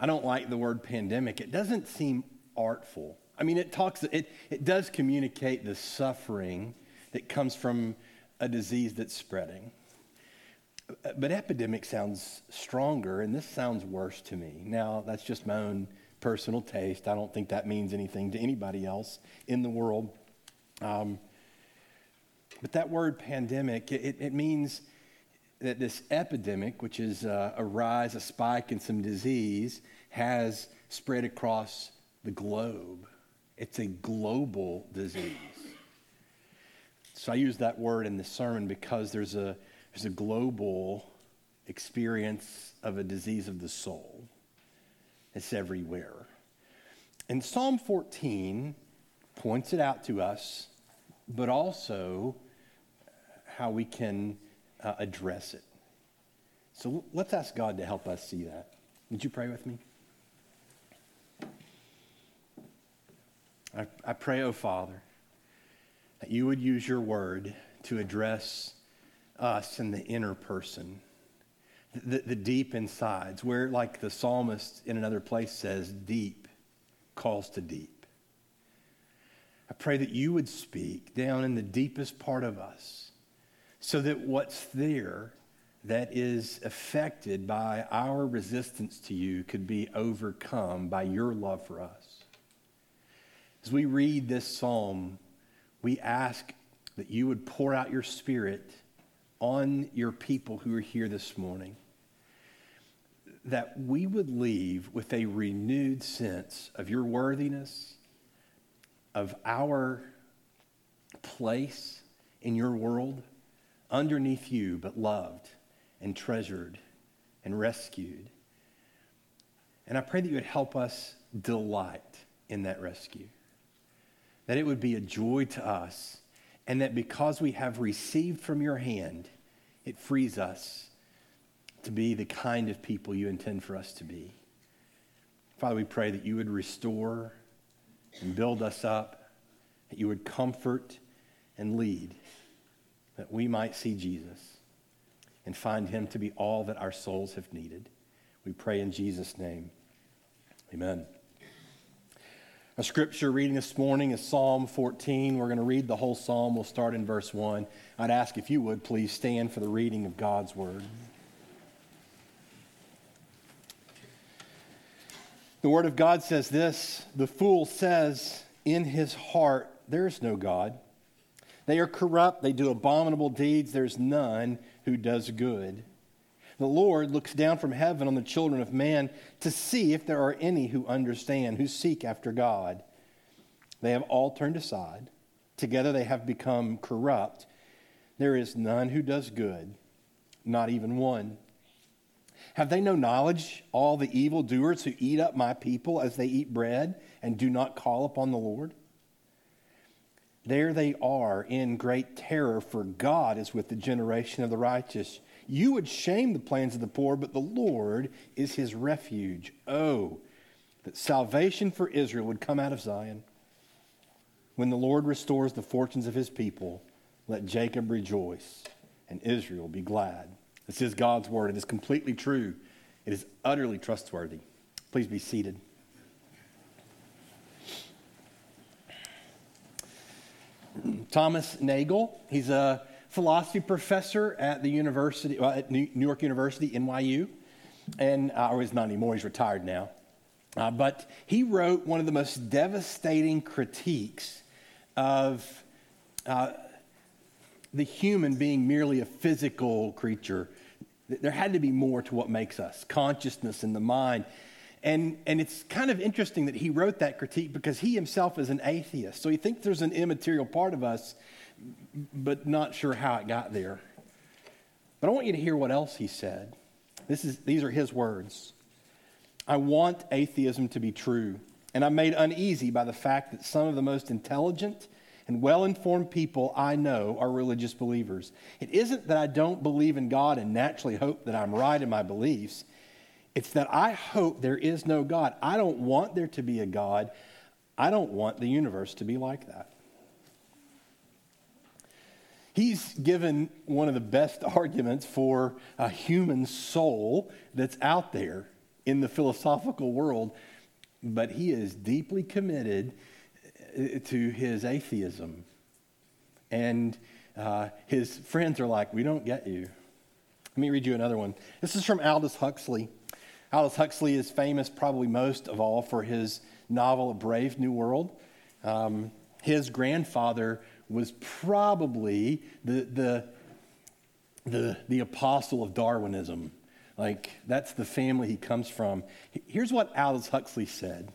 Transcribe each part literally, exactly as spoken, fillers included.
I don't like the word pandemic. It doesn't seem artful. I mean, it talks, it, it does communicate the suffering that comes from a disease that's spreading. But epidemic sounds stronger, and this sounds worse to me. Now, that's just my own personal taste. I don't think that means anything to anybody else in the world. Um, but that word pandemic, it, it means that this epidemic, which is uh, a rise, a spike in some disease, has spread across the globe. It's a global disease. So I use that word in this sermon because there's a there's a global experience of a disease of the soul. It's everywhere. And Psalm fourteen points it out to us, but also how we can uh, address it. So let's ask God to help us see that. Would you pray with me? I, I pray, oh Father, that you would use your word to address us in the inner person, the, the deep insides, where, like the psalmist in another place says, deep calls to deep. I pray that you would speak down in the deepest part of us so that what's there that is affected by our resistance to you could be overcome by your love for us. As we read this psalm, we ask that you would pour out your Spirit on your people who are here this morning, that we would leave with a renewed sense of your worthiness, of our place in your world, underneath you, but loved and treasured and rescued. And I pray that you would help us delight in that rescue, that it would be a joy to us, and that because we have received from your hand, it frees us to be the kind of people you intend for us to be. Father, we pray that you would restore and build us up, that you would comfort and lead, that we might see Jesus and find him to be all that our souls have needed. We pray in Jesus' name. Amen. Our scripture reading this morning is Psalm fourteen. We're going to read the whole psalm. We'll start in verse one. I'd ask if you would please stand for the reading of God's word. The word of God says this: the fool says in his heart, there is no God. They are corrupt. They do abominable deeds. There's none who does good. The Lord looks down from heaven on the children of man to see if there are any who understand, who seek after God. They have all turned aside. Together they have become corrupt. There is none who does good, not even one. Have they no knowledge, all the evildoers who eat up my people as they eat bread and do not call upon the Lord? There they are in great terror, for God is with the generation of the righteous. You would shame the plans of the poor, but the Lord is his refuge. Oh, that salvation for Israel would come out of Zion. When the Lord restores the fortunes of his people, let Jacob rejoice and Israel be glad. This is God's word. It is completely true. It is utterly trustworthy. Please be seated. Thomas Nagel, he's a philosophy professor at the university, well, at New York University, N Y U, and uh, or he's not anymore. He's retired now. Uh, but he wrote one of the most devastating critiques of uh, the human being merely a physical creature. There had to be more to what makes us, consciousness in the mind. And, and it's kind of interesting that he wrote that critique because he himself is an atheist. So he thinks there's an immaterial part of us, but not sure how it got there. But I want you to hear what else he said. This is, these are his words. I want atheism to be true, and I'm made uneasy by the fact that some of the most intelligent and well-informed people I know are religious believers. It isn't that I don't believe in God and naturally hope that I'm right in my beliefs. It's that I hope there is no God. I don't want there to be a God. I don't want the universe to be like that. He's given one of the best arguments for a human soul that's out there. in the philosophical world, but he is deeply committed to his atheism. And uh, his friends are like, we don't get you. Let me read you another one. This is from Aldous Huxley. Aldous Huxley is famous probably most of all for his novel A Brave New World. Um, his grandfather was probably the, the, the, the apostle of Darwinism. Like, that's the family he comes from. Here's what Aldous Huxley said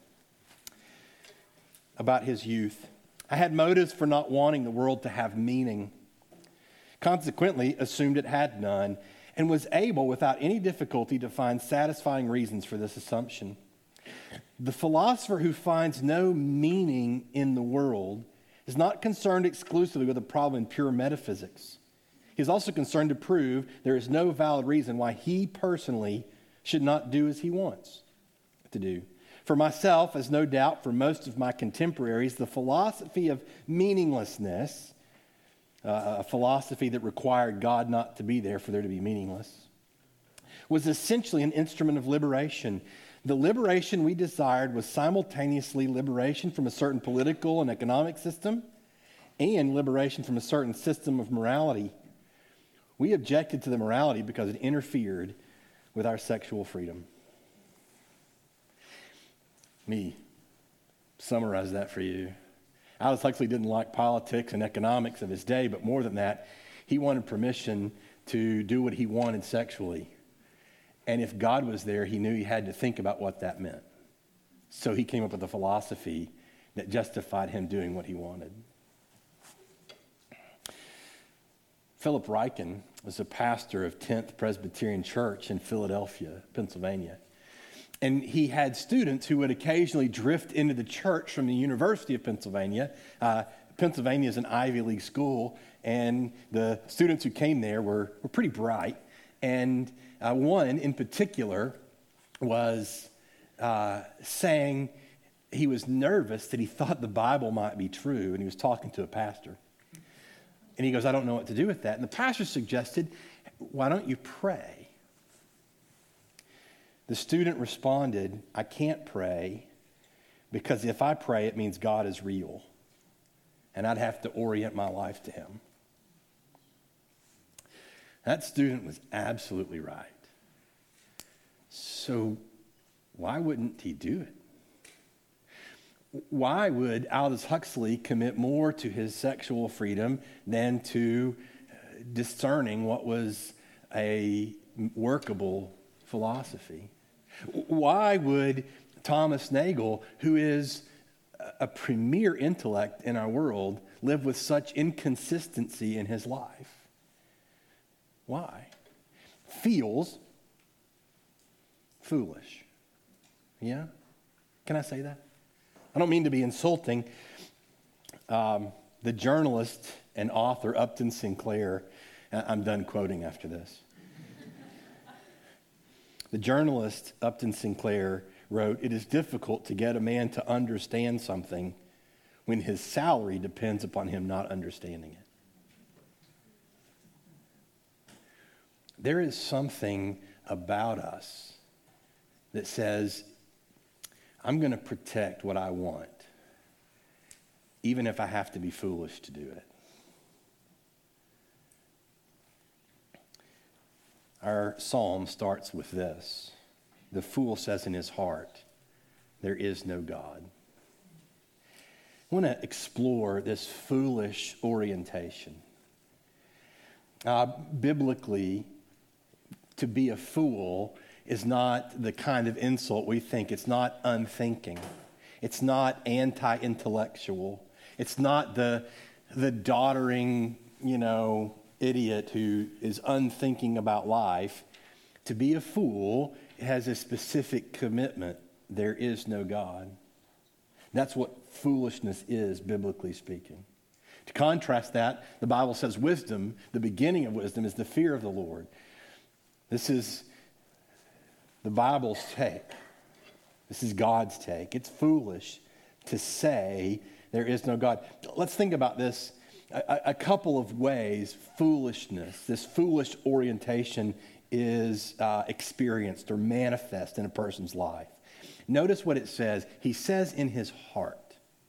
about his youth. I had motives for not wanting the world to have meaning. Consequently, assumed it had none, and was able, without any difficulty, to find satisfying reasons for this assumption. The philosopher who finds no meaning in the world is not concerned exclusively with a problem in pure metaphysics. He is also concerned to prove there is no valid reason why he personally should not do as he wants to do. For myself, as no doubt for most of my contemporaries, the philosophy of meaninglessness, uh, a philosophy that required God not to be there for there to be meaningless, was essentially an instrument of liberation. The liberation we desired was simultaneously liberation from a certain political and economic system and liberation from a certain system of morality. We objected to the morality because it interfered with our sexual freedom. Let me summarize that for you. Aldous Huxley didn't like politics and economics of his day, but more than that, he wanted permission to do what he wanted sexually. And if God was there, he knew he had to think about what that meant. So he came up with a philosophy that justified him doing what he wanted. Philip Ryken was a pastor of tenth Presbyterian Church in Philadelphia, Pennsylvania. And he had students who would occasionally drift into the church from the University of Pennsylvania. Uh, Pennsylvania is an Ivy League school, and the students who came there were, were pretty bright. And uh, one in particular was uh, saying he was nervous that he thought the Bible might be true, and he was talking to a pastor. And he goes, I don't know what to do with that. And the pastor suggested, why don't you pray? The student responded, I can't pray because if I pray, it means God is real. And I'd have to orient my life to him. That student was absolutely right. So why wouldn't he do it? Why would Aldous Huxley commit more to his sexual freedom than to discerning what was a workable philosophy? Why would Thomas Nagel, who is a premier intellect in our world, live with such inconsistency in his life? Why? Feels foolish. Yeah? Can I say that? I don't mean to be insulting. Um, the journalist and author Upton Sinclair, I'm done quoting after this. The journalist Upton Sinclair wrote, it is difficult to get a man to understand something when his salary depends upon him not understanding it. There is something about us that says, I'm going to protect what I want, even if I have to be foolish to do it. Our psalm starts with this. The fool says in his heart, there is no God. I want to explore this foolish orientation. Uh, biblically, to be a fool is not the kind of insult we think. It's not unthinking. It's not anti-intellectual. It's not the, the doddering, you know, idiot who is unthinking about life. To be a fool has a specific commitment. There is no God. That's what foolishness is, biblically speaking. To contrast that, the Bible says wisdom, the beginning of wisdom, is the fear of the Lord. This is the Bible's take. This is God's take. It's foolish to say there is no God. Let's think about this. A, a couple of ways foolishness, this foolish orientation is uh, experienced or manifest in a person's life. Notice what it says. He says in his heart.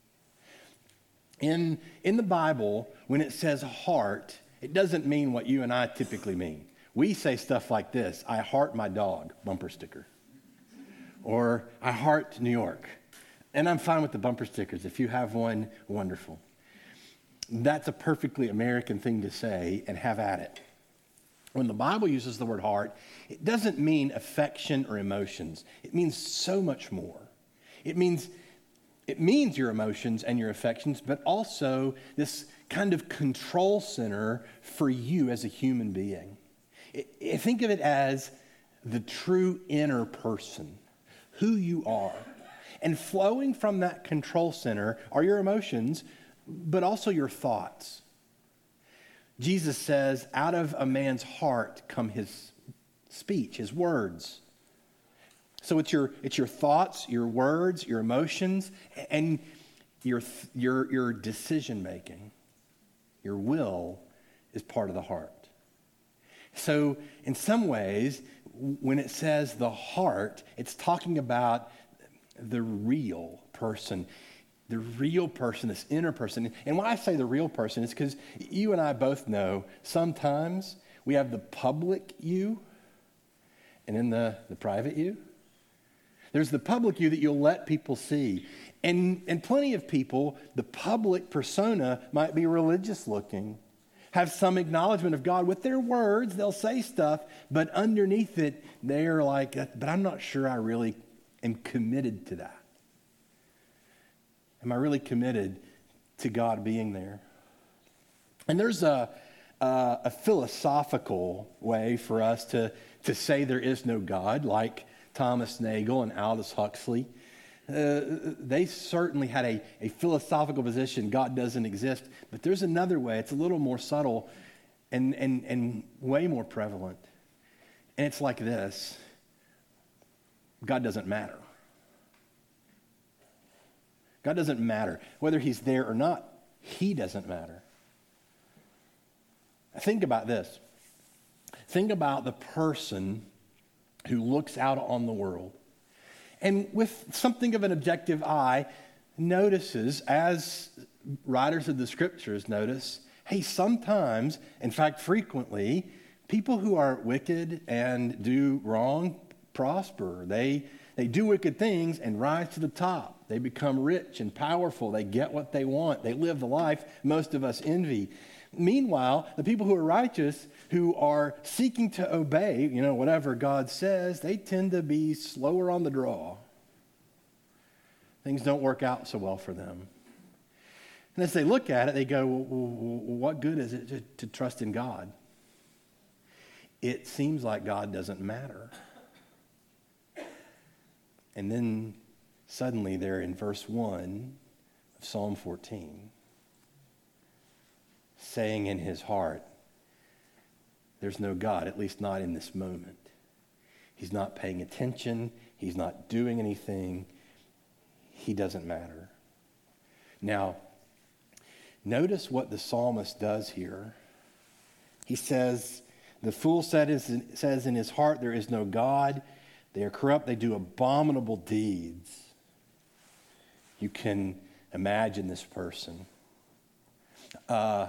In, in the Bible, when it says heart, it doesn't mean what you and I typically mean. We say stuff like this: I heart my dog, bumper sticker. Or I heart New York. And I'm fine with the bumper stickers. If you have one, wonderful. That's a perfectly American thing to say, and have at it. When the Bible uses the word heart, it doesn't mean affection or emotions. It means so much more. It means it means your emotions and your affections, but also this kind of control center for you as a human being. It, it, think of it as the true inner person, who you are. And flowing from that control center are your emotions, but also your thoughts. Jesus says, out of a man's heart come his speech, his words. So it's your it's your thoughts, your words, your emotions, and your your your decision making. Your will is part of the heart. So in some ways, when it says the heart, it's talking about the real person. The real person, this inner person. And when I say the real person, it's because you and I both know sometimes we have the public you and then the, the private you. There's the public you that you'll let people see. And, and plenty of people, the public persona might be religious looking, have some acknowledgement of God with their words. They'll say stuff, but underneath it, they're like, but I'm not sure I really am committed to that. Am I really committed to God being there? And there's a, a, a philosophical way for us to, to say there is no God, like Thomas Nagel and Aldous Huxley. Uh, they certainly had a, a philosophical position, God doesn't exist. But there's another way, it's a little more subtle and, and, and way more prevalent. And it's like this: God doesn't matter. God doesn't matter. Whether he's there or not, he doesn't matter. Think about this. Think about the person who looks out on the world and with something of an objective eye notices, as writers of the scriptures notice, hey, sometimes, in fact frequently, people who are wicked and do wrong prosper. They, they do wicked things and rise to the top. They become rich and powerful. They get what they want. They live the life most of us envy. Meanwhile, the people who are righteous, who are seeking to obey, you know, whatever God says, they tend to be slower on the draw. Things don't work out so well for them. And as they look at it, they go, well, what good is it to, to trust in God? It seems like God doesn't matter. And then suddenly they're in verse one of Psalm fourteen, saying in his heart, there's no God, at least not in this moment. He's not paying attention. He's not doing anything. He doesn't matter. Now, notice what the psalmist does here. He says, the fool says in his heart, there is no God. They are corrupt. They do abominable deeds. You can imagine this person. Uh,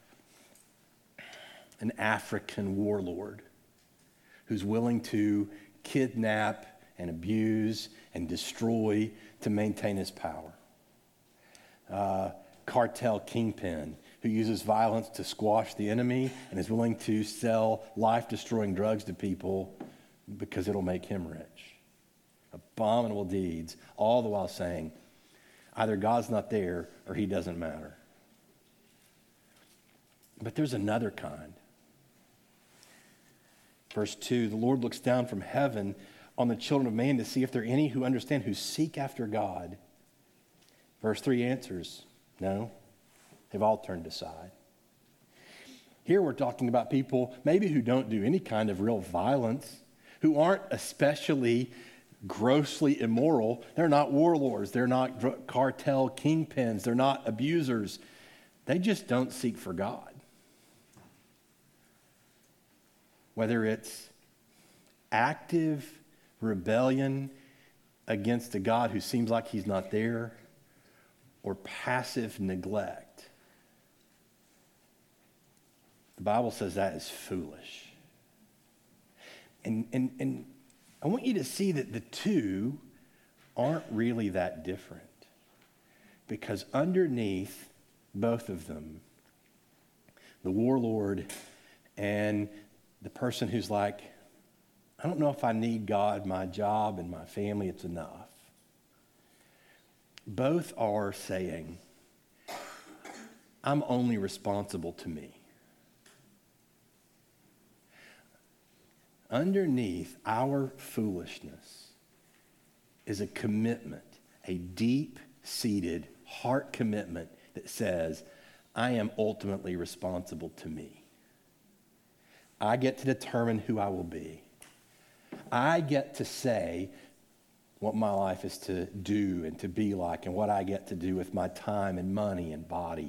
an African warlord who's willing to kidnap and abuse and destroy to maintain his power. Uh, cartel kingpin who uses violence to squash the enemy and is willing to sell life-destroying drugs to people because it'll make him rich. Abominable deeds, all the while saying, either God's not there or he doesn't matter. But there's another kind. Verse two, the Lord looks down from heaven on the children of man to see if there are any who understand, who seek after God. Verse three answers, no, they've all turned aside. Here we're talking about people maybe who don't do any kind of real violence, who aren't especially grossly immoral. They're not warlords. They're not cartel kingpins. They're not abusers. They just don't seek for God. Whether it's active rebellion against a God who seems like he's not there, or passive neglect, the Bible says that is foolish. And, and, and I want you to see that the two aren't really that different. Because underneath both of them, the warlord and the person who's like, I don't know if I need God, my job and my family, it's enough. Both are saying, I'm only responsible to me. Underneath our foolishness is a commitment, a deep-seated heart commitment that says, I am ultimately responsible to me. I get to determine who I will be. I get to say what my life is to do and to be like and what I get to do with my time and money and body.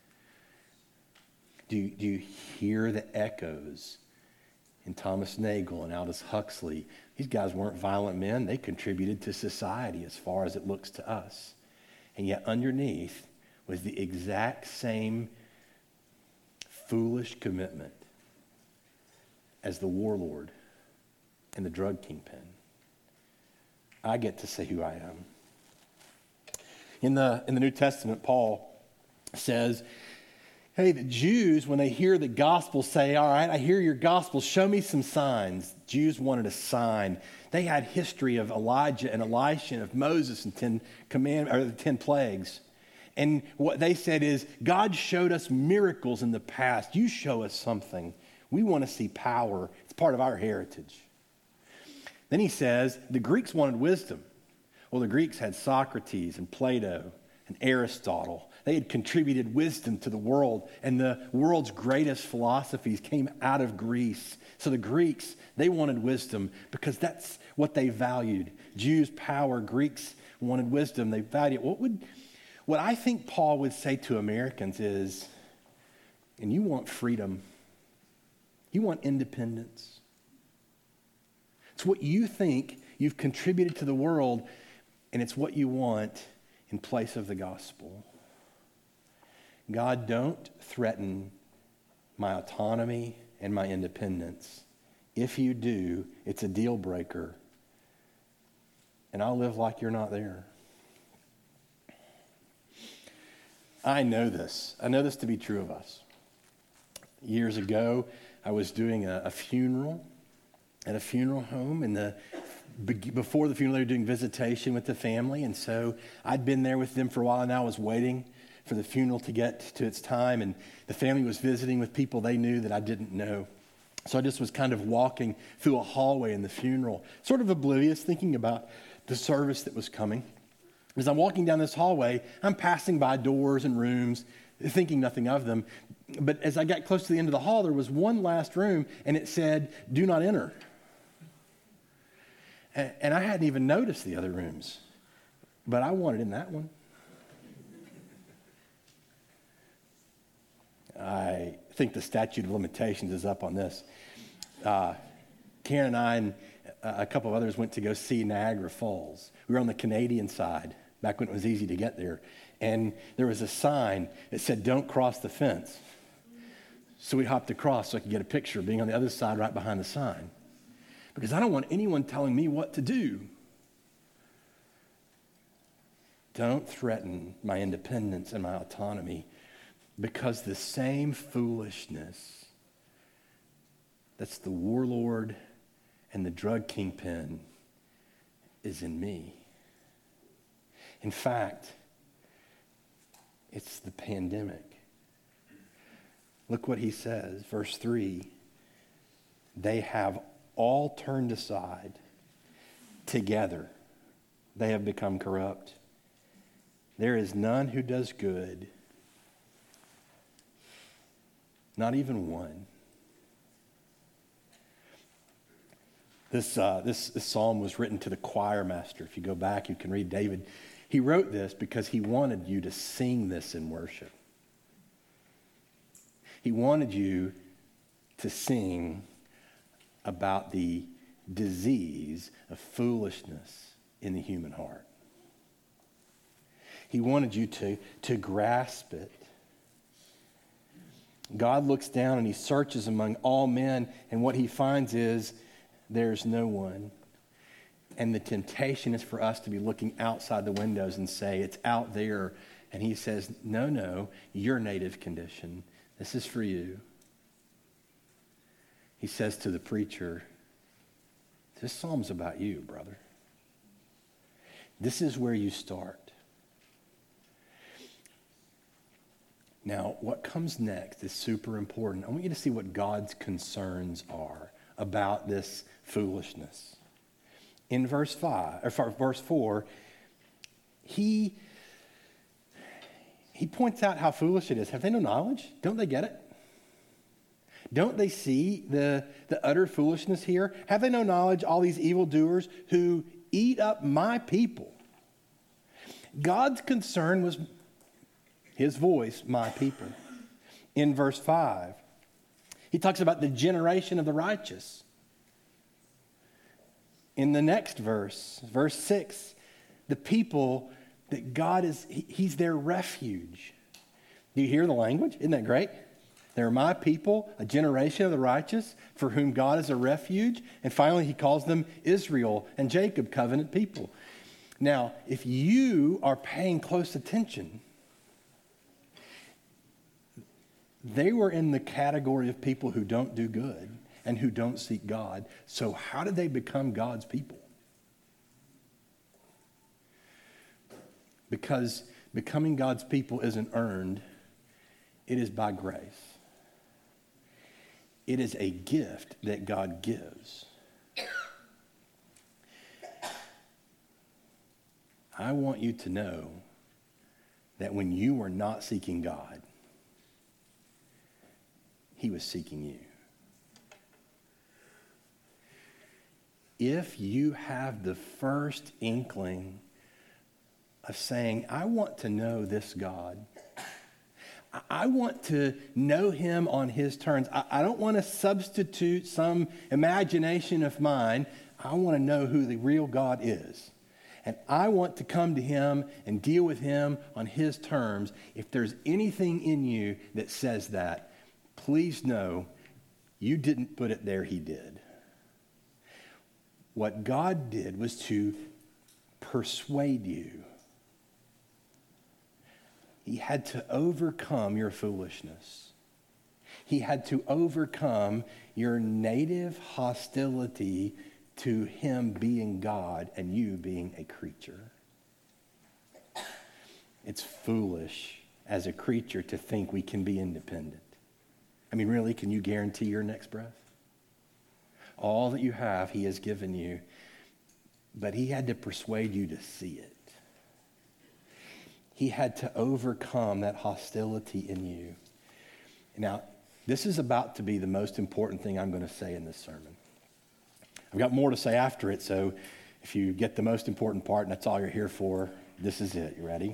Do, do you hear the echoes in Thomas Nagel and Aldous Huxley? These guys weren't violent men. They contributed to society as far as it looks to us. And yet underneath was the exact same foolish commitment as the warlord and the drug kingpin. I get to say who I am. In the, in the New Testament, Paul says, hey, the Jews, when they hear the gospel, say, all right, I hear your gospel, show me some signs. Jews wanted a sign. They had history of Elijah and Elisha and of Moses and ten command, or the ten plagues. And what they said is, God showed us miracles in the past. You show us something. We want to see power. It's part of our heritage. Then he says, the Greeks wanted wisdom. Well, the Greeks had Socrates and Plato and Aristotle. They had contributed wisdom to the world, and the world's greatest philosophies came out of Greece. So the Greeks, they wanted wisdom because that's what they valued. Jews, power. Greeks wanted wisdom. They valued it. What would, what I think Paul would say to Americans is, and you want freedom. You want independence. It's what you think you've contributed to the world, and it's what you want in place of the gospel. God, don't threaten my autonomy and my independence. If you do, it's a deal breaker, and I'll live like you're not there. I know this. I know this to be true of us. Years ago, I was doing a, a funeral at a funeral home, and the before the funeral, they were doing visitation with the family, and so I'd been there with them for a while, and I was waiting for the funeral to get to its time, and the family was visiting with people they knew that I didn't know. So I just was kind of walking through a hallway in the funeral, sort of oblivious, thinking about the service that was coming. As I'm walking down this hallway, I'm passing by doors and rooms, thinking nothing of them. But as I got close to the end of the hall, there was one last room, and it said, "Do not enter." And I hadn't even noticed the other rooms, but I wanted in that one. I think the statute of limitations is up on this. Uh, Karen and I and a couple of others went to go see Niagara Falls. We were on the Canadian side, back when it was easy to get there. And there was a sign that said, "Don't cross the fence." So we hopped across so I could get a picture of being on the other side right behind the sign. Because I don't want anyone telling me what to do. Don't threaten my independence and my autonomy, because the same foolishness that's the warlord and the drug kingpin is in me. In fact, it's the pandemic. Look what he says, verse three. They have all turned aside. Together they have become corrupt. There is none who does good, not even one. This, uh, this, this psalm was written to the choir master. If you go back, you can read David. He wrote this because he wanted you to sing this in worship. He wanted you to sing about the disease of foolishness in the human heart. He wanted you to, to grasp it. God looks down and he searches among all men, and what he finds is there's no one. And the temptation is for us to be looking outside the windows and say, it's out there. And he says, no, no, your native condition. This is for you. He says to the preacher, this psalm's about you, brother. This is where you start. Now, what comes next is super important. I want you to see what God's concerns are about this foolishness. In verse five, or verse four, he, he points out how foolish it is. Have they no knowledge? Don't they get it? Don't they see the, the utter foolishness here? Have they no knowledge, all these evildoers who eat up my people? God's concern was his voice, my people. In verse five, he talks about the generation of the righteous. In the next verse, verse six, the people that God is, he, he's their refuge. Do you hear the language? Isn't that great? They're my people, a generation of the righteous, for whom God is a refuge. And finally, he calls them Israel and Jacob, covenant people. Now, if you are paying close attention, they were in the category of people who don't do good and who don't seek God. So how did they become God's people? Because becoming God's people isn't earned. It is by grace. It is a gift that God gives. I want you to know that when you were not seeking God, he was seeking you. If you have the first inkling of saying, I want to know this God, I want to know him on his terms. I, I don't want to substitute some imagination of mine. I want to know who the real God is. And I want to come to him and deal with him on his terms. If there's anything in you that says that, please know you didn't put it there, he did. What God did was to persuade you. He had to overcome your foolishness. He had to overcome your native hostility to him being God and you being a creature. It's foolish as a creature to think we can be independent. I mean, really, can you guarantee your next breath? All that you have, he has given you, but he had to persuade you to see it. He had to overcome that hostility in you. Now, this is about to be the most important thing I'm going to say in this sermon. I've got more to say after it, so if you get the most important part and that's all you're here for, this is it. You ready?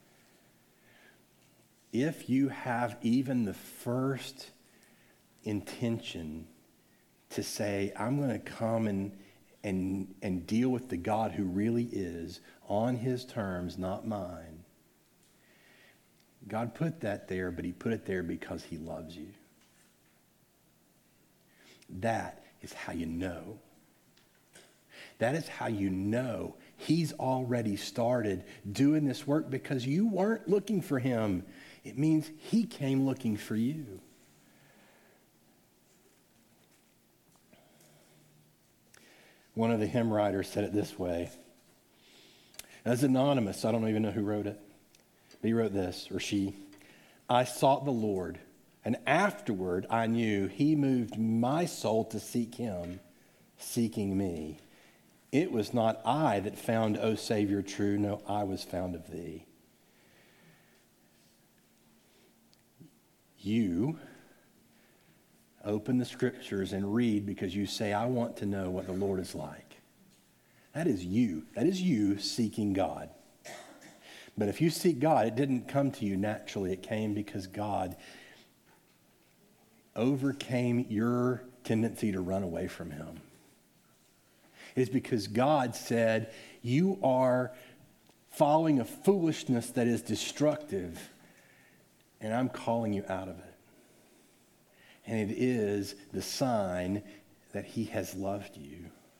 If you have even the first intention to say, I'm going to come and, and, and deal with the God who really is on his terms, not mine, God put that there, but he put it there because he loves you. That is how you know. That is how you know he's already started doing this work because you weren't looking for him. It means he came looking for you. One of the hymn writers said it this way. It's anonymous, so I don't even know who wrote it. But he wrote this, or she. I sought the Lord, and afterward I knew he moved my soul to seek him, seeking me. It was not I that found, O Savior, true. No, I was found of thee. You open the scriptures and read because you say, I want to know what the Lord is like. That is you. That is you seeking God. But if you seek God, it didn't come to you naturally. It came because God overcame your tendency to run away from him. is because God said, you are following a foolishness that is destructive, and I'm calling you out of it. And it is the sign that he has loved you.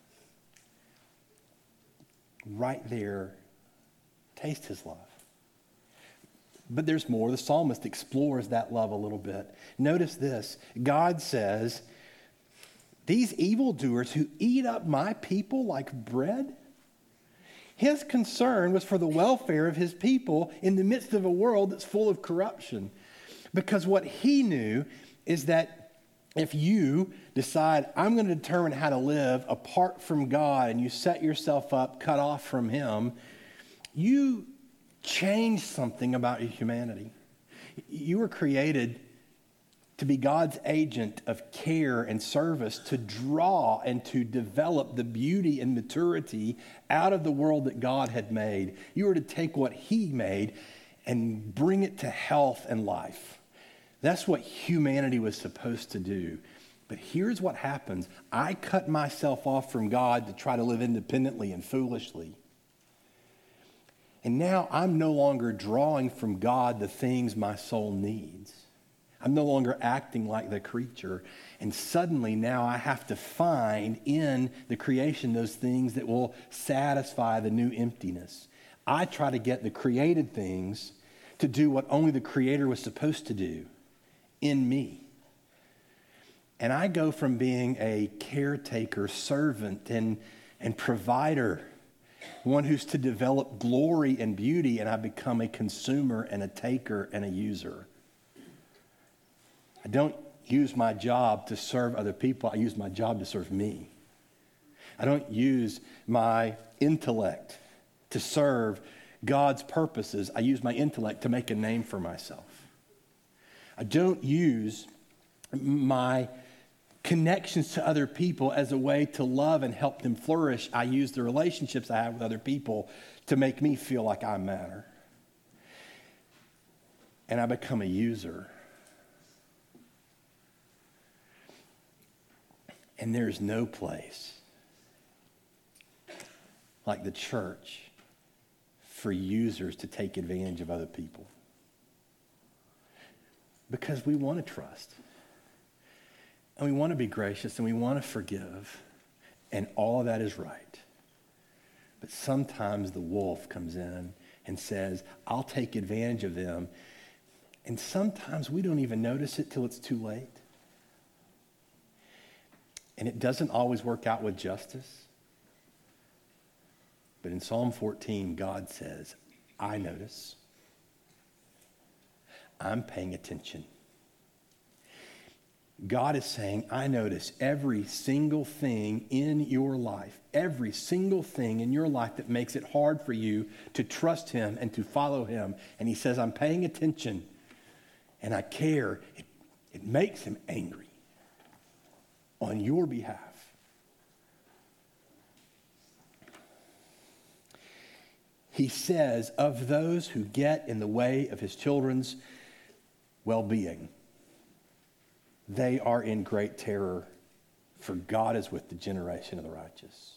Right there, taste his love. But there's more. The psalmist explores that love a little bit. Notice this. God says, these evildoers who eat up my people like bread. His concern was for the welfare of his people in the midst of a world that's full of corruption. Because what he knew is that if you decide, I'm going to determine how to live apart from God, and you set yourself up cut off from him, you change something about your humanity. You were created to be God's agent of care and service, to draw and to develop the beauty and maturity out of the world that God had made. You were to take what he made and bring it to health and life. That's what humanity was supposed to do. But here's what happens. I cut myself off from God to try to live independently and foolishly. And now I'm no longer drawing from God the things my soul needs. I'm no longer acting like the creature. And suddenly now I have to find in the creation those things that will satisfy the new emptiness. I try to get the created things to do what only the Creator was supposed to do in me. And I go from being a caretaker, servant, and, and provider, one who's to develop glory and beauty, and I become a consumer and a taker and a user. I don't use my job to serve other people. I use my job to serve me. I don't use my intellect to serve God's purposes. I use my intellect to make a name for myself. I don't use my connections to other people as a way to love and help them flourish. I use the relationships I have with other people to make me feel like I matter. And I become a user. And there's no place like the church for users to take advantage of other people. Because we want to trust. And we want to be gracious and we want to forgive. And all of that is right. But sometimes the wolf comes in and says, I'll take advantage of them. And sometimes we don't even notice it till it's too late. And it doesn't always work out with justice. But in Psalm fourteen, God says, I notice. I'm paying attention. God is saying, I notice every single thing in your life, every single thing in your life that makes it hard for you to trust him and to follow him. And he says, I'm paying attention and I care. It, it makes him angry on your behalf. He says, of those who get in the way of his children's well-being, they are in great terror, for God is with the generation of the righteous.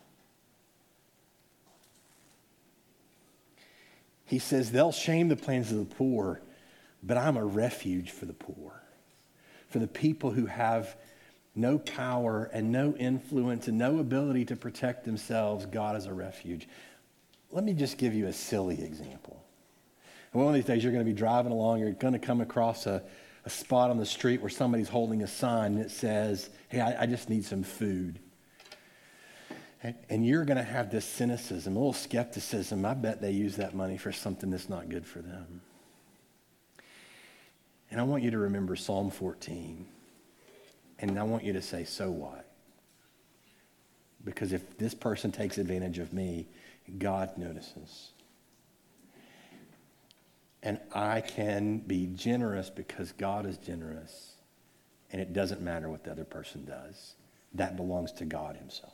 He says, they'll shame the plans of the poor, but I'm a refuge for the poor, for the people who have no power and no influence and no ability to protect themselves. God is a refuge. Let me just give you a silly example. One of these days you're going to be driving along, you're going to come across a a spot on the street where somebody's holding a sign that says, hey, I, I just need some food. And, and you're going to have this cynicism, a little skepticism. I bet they use that money for something that's not good for them. And I want you to remember Psalm fourteen. And I want you to say, so what? Because if this person takes advantage of me, God notices. And I can be generous because God is generous. And it doesn't matter what the other person does. That belongs to God himself.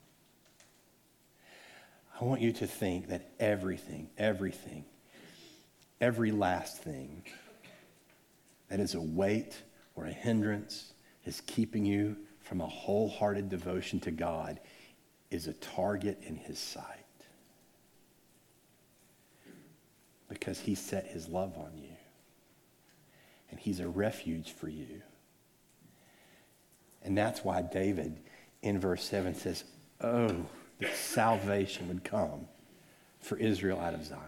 I want you to think that everything, everything, every last thing that is a weight or a hindrance is keeping you from a wholehearted devotion to God is a target in his sight because he set his love on you. And he's a refuge for you. And that's why David in verse seven says, oh, that salvation would come for Israel out of Zion.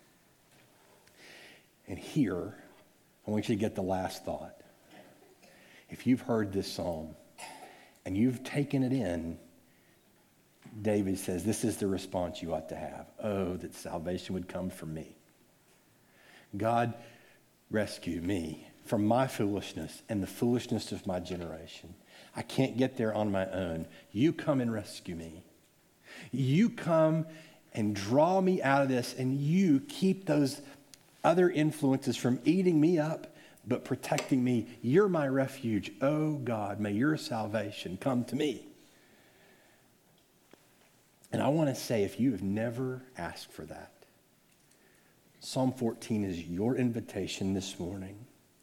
And here, I want you to get the last thought. If you've heard this psalm and you've taken it in, David says, this is the response you ought to have. Oh, that salvation would come for me. God, rescue me from my foolishness and the foolishness of my generation. I can't get there on my own. You come and rescue me. You come and draw me out of this, and you keep those other influences from eating me up, but protecting me. You're my refuge. Oh God, may your salvation come to me. And I want to say, if you have never asked for that, Psalm fourteen is your invitation this morning.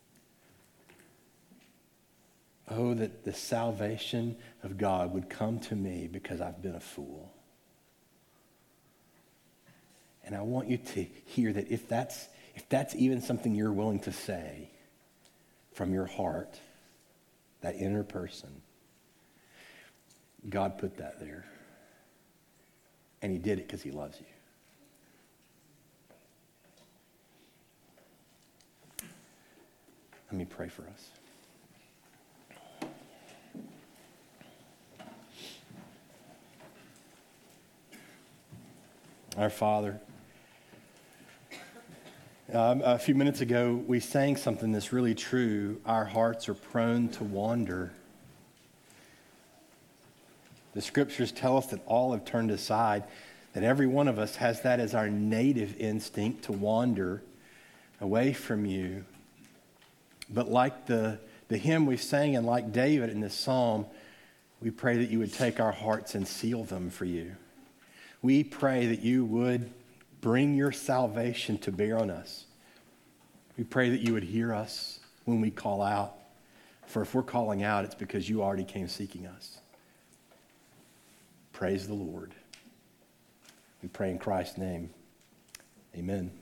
Oh, that the salvation of God would come to me because I've been a fool. And I want you to hear that if that's, if that's even something you're willing to say from your heart, that inner person, God put that there. And he did it because he loves you. Let me pray for us. Our Father, um, a few minutes ago, we sang something that's really true. Our hearts are prone to wander. The scriptures tell us that all have turned aside, that every one of us has that as our native instinct to wander away from you. But like the, the hymn we sang, and like David in this psalm, we pray that you would take our hearts and seal them for you. We pray that you would bring your salvation to bear on us. We pray that you would hear us when we call out. For if we're calling out, it's because you already came seeking us. Praise the Lord. We pray in Christ's name. Amen.